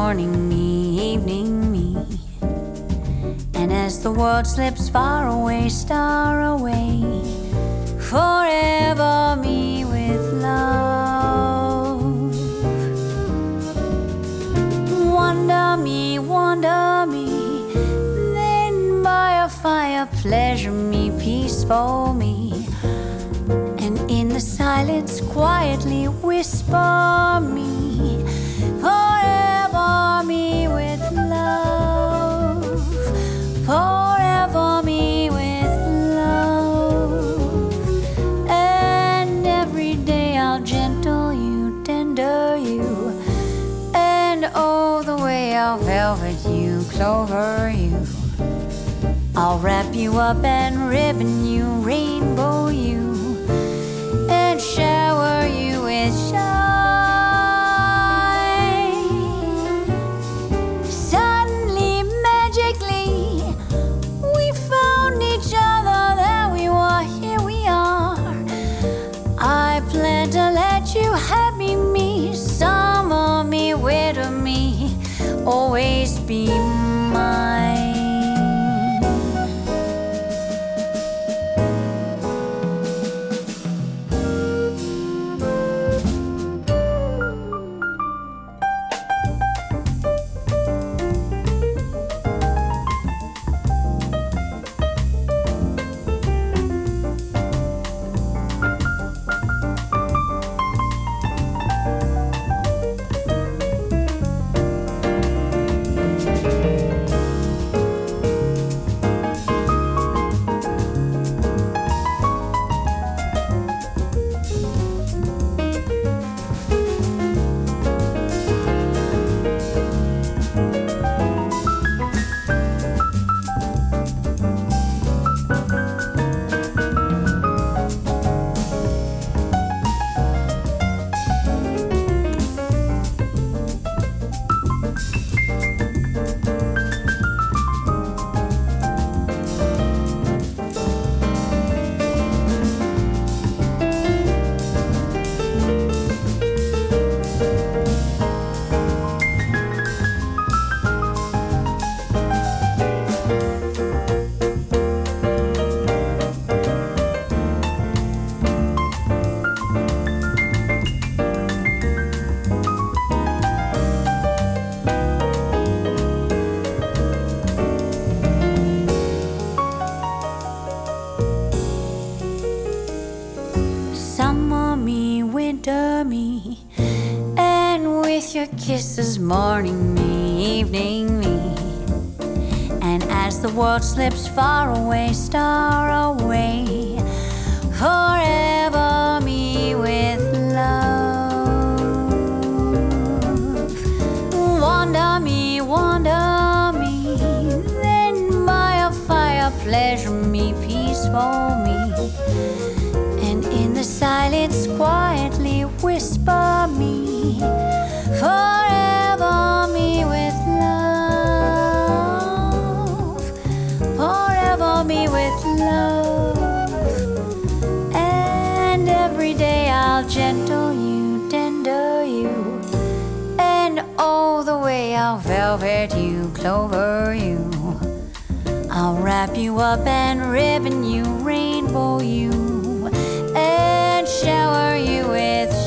morning me, evening me. And as the world slips far away, star away, forever me with love. Wonder me, then by a fire pleasure me, peaceful me. And in the silence quietly whisper me, forever me with love, forever me with love. And every day I'll gentle you, tender you, and oh the way I'll velvet you, clover you. I'll wrap you up and ribbon you, rainbow you, and shower you with shine. Suddenly, magically, we found each other. There we were, here we are. I plan to let you happy me, summer me, winter me, always be mine. Summer me, winter me, and with your kisses morning me, evening me. And as the world slips far away, star away, forever me with love. Wonder me, then by a fire pleasure me, peaceful me. And in the silence quietly whisper me, forever me with love, forever me with love. And every day I'll gentle you, tender you, and oh the way I'll velvet you, clover you. I'll wrap you up and ribbon you, rainbow you, and shower you with